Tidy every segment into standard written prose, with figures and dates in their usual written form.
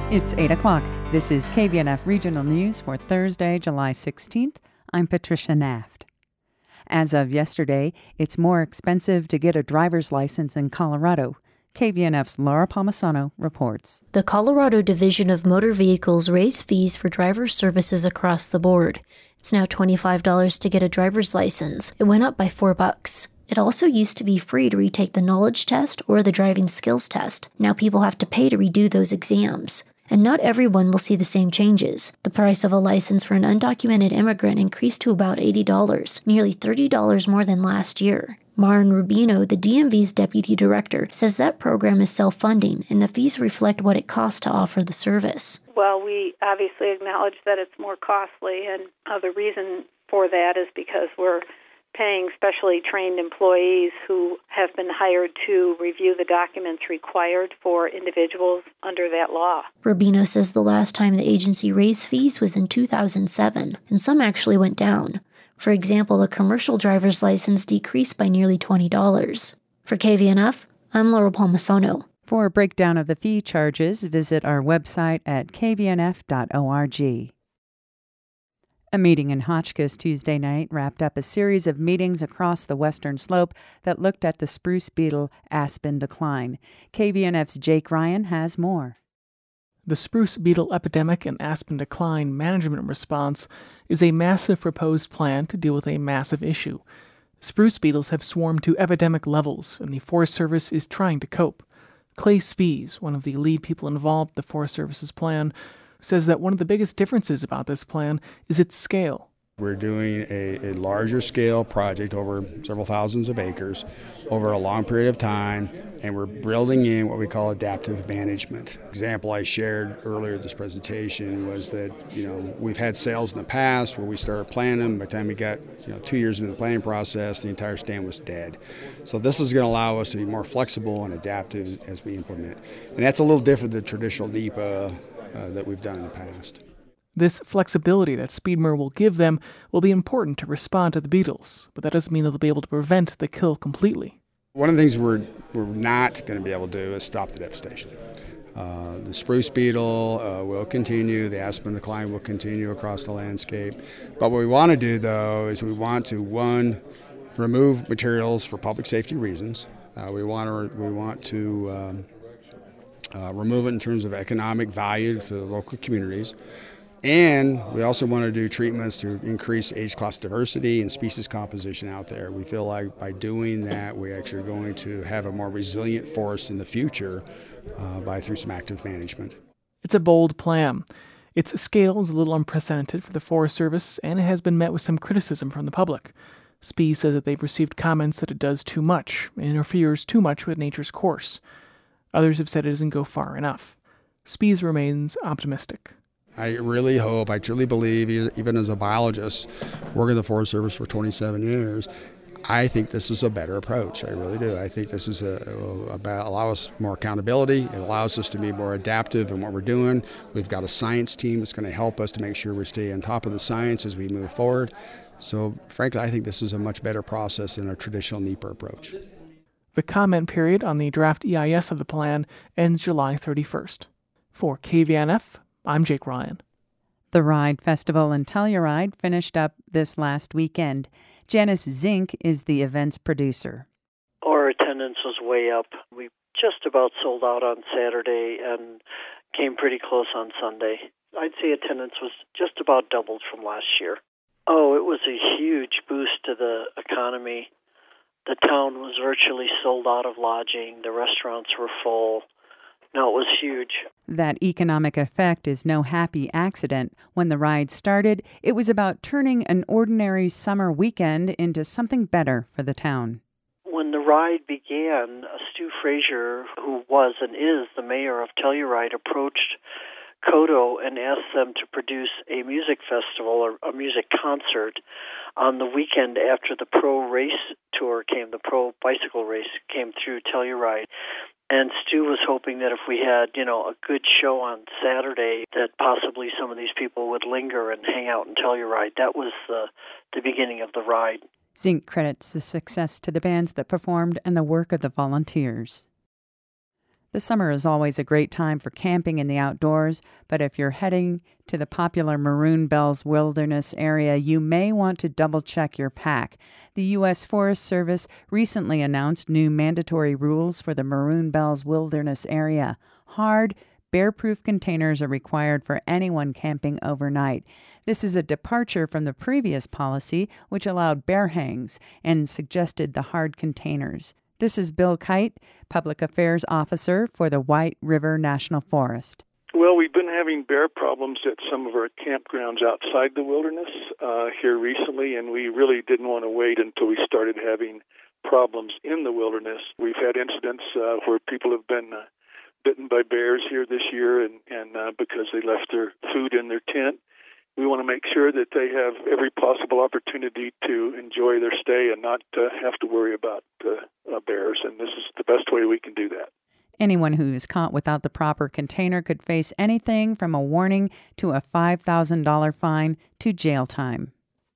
It's 8 o'clock. This is KVNF Regional News for Thursday, July 16th. I'm Patricia Naft. As of yesterday, it's more expensive to get a driver's license in Colorado. KVNF's Laura Palmisano reports. The Colorado Division of Motor Vehicles raised fees for driver services across the board. It's now $25 to get a driver's license. It went up by $4. It also used to be free to retake the knowledge test or the driving skills test. Now people have to pay to redo those exams. And not everyone will see the same changes. The price of a license for an undocumented immigrant increased to about $80, nearly $30 more than last year. Maren Rubino, the DMV's deputy director, says that program is self-funding and the fees reflect what it costs to offer the service. Well, we obviously acknowledge that it's more costly, and the reason for that is because we're paying specially trained employees who have been hired to review the documents required for individuals under that law. Rubino says the last time the agency raised fees was in 2007, and some actually went down. For example, a commercial driver's license decreased by nearly $20. For KVNF, I'm Laura Palmisano. For a breakdown of the fee charges, visit our website at kvnf.org. A meeting in Hotchkiss Tuesday night wrapped up a series of meetings across the western slope that looked at the spruce beetle aspen decline. KVNF's Jake Ryan has more. The spruce beetle epidemic and aspen decline management response is a massive proposed plan to deal with a massive issue. Spruce beetles have swarmed to epidemic levels, and the Forest Service is trying to cope. Clay Spies, one of the lead people involved in the Forest Service's plan, says that one of the biggest differences about this plan is its scale. We're doing a larger scale project over several thousands of acres over a long period of time, and we're building in what we call adaptive management. Example I shared earlier in this presentation was that, we've had sales in the past where we started planting them. By the time we got 2 years into the planting process, the entire stand was dead. So this is going to allow us to be more flexible and adaptive as we implement. And that's a little different than traditional NEPA that we've done in the past. This flexibility that Speedmer will give them will be important to respond to the beetles, but that doesn't mean they'll be able to prevent the kill completely. One of the things we're not going to be able to do is stop the devastation. The spruce beetle will continue, the aspen decline will continue across the landscape. But what we want to do, though, is we want to, one, remove materials for public safety reasons. We want to remove it in terms of economic value to the local communities. And we also want to do treatments to increase age class diversity and species composition out there. We feel like by doing that, we're actually going to have a more resilient forest in the future through some active management. It's a bold plan. Its scale is a little unprecedented for the Forest Service, and it has been met with some criticism from the public. Spies says that they've received comments that it does too much and interferes too much with nature's course. Others have said it doesn't go far enough. Spies remains optimistic. I really hope, I truly believe, even as a biologist working in the Forest Service for 27 years, I think this is a better approach. I really do. I think this is allow us more accountability. It allows us to be more adaptive in what we're doing. We've got a science team that's going to help us to make sure we stay on top of the science as we move forward. So, frankly, I think this is a much better process than our traditional NEPA approach. The comment period on the draft EIS of the plan ends July 31st. For KVNF, I'm Jake Ryan. The Ride Festival in Telluride finished up this last weekend. Janice Zink is the event's producer. Our attendance was way up. We just about sold out on Saturday and came pretty close on Sunday. I'd say attendance was just about doubled from last year. Oh, it was a huge boost to the economy. The town was virtually sold out of lodging. The restaurants were full. No, it was huge. That economic effect is no happy accident. When the ride started, it was about turning an ordinary summer weekend into something better for the town. When the ride began, Stu Frazier, who was and is the mayor of Telluride, approached Kodo and asked them to produce a music festival or a music concert on the weekend after the pro bicycle race came through Telluride. And Stu was hoping that if we had, a good show on Saturday, that possibly some of these people would linger and hang out in Telluride. That was the beginning of the ride. Zink credits the success to the bands that performed and the work of the volunteers. The summer is always a great time for camping in the outdoors, but if you're heading to the popular Maroon Bells Wilderness area, you may want to double-check your pack. The U.S. Forest Service recently announced new mandatory rules for the Maroon Bells Wilderness area. Hard, bear-proof containers are required for anyone camping overnight. This is a departure from the previous policy, which allowed bear hangs and suggested the hard containers. This is Bill Kite, Public Affairs Officer for the White River National Forest. Well, we've been having bear problems at some of our campgrounds outside the wilderness here recently, and we really didn't want to wait until we started having problems in the wilderness. We've had incidents where people have been bitten by bears here this year, and because they left their food in their tent. We want to make sure that they have every possible opportunity to enjoy their stay and not have to worry about bears, and this is the best way we can do that. Anyone who is caught without the proper container could face anything from a warning to a $5,000 fine to jail time.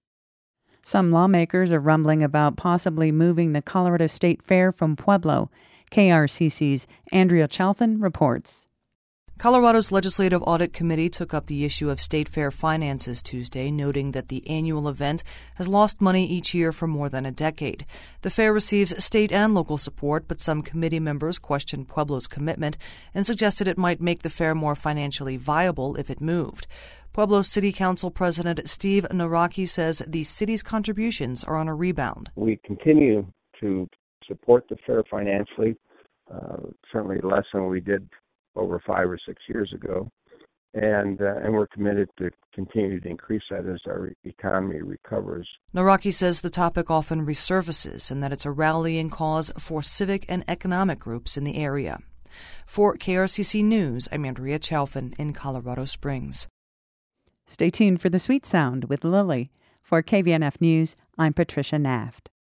Some lawmakers are rumbling about possibly moving the Colorado State Fair from Pueblo. KRCC's Andrea Chalfin reports. Colorado's Legislative Audit Committee took up the issue of State Fair finances Tuesday, noting that the annual event has lost money each year for more than a decade. The fair receives state and local support, but some committee members questioned Pueblo's commitment and suggested it might make the fair more financially viable if it moved. Pueblo City Council President Steve Naraki says the city's contributions are on a rebound. We continue to support the fair financially, certainly less than we did over 5 or 6 years ago, and we're committed to continue to increase that as our economy recovers. Naraki says the topic often resurfaces and that it's a rallying cause for civic and economic groups in the area. For KRCC News, I'm Andrea Chalfin in Colorado Springs. Stay tuned for the Sweet Sound with Lily. For KVNF News, I'm Patricia Naft.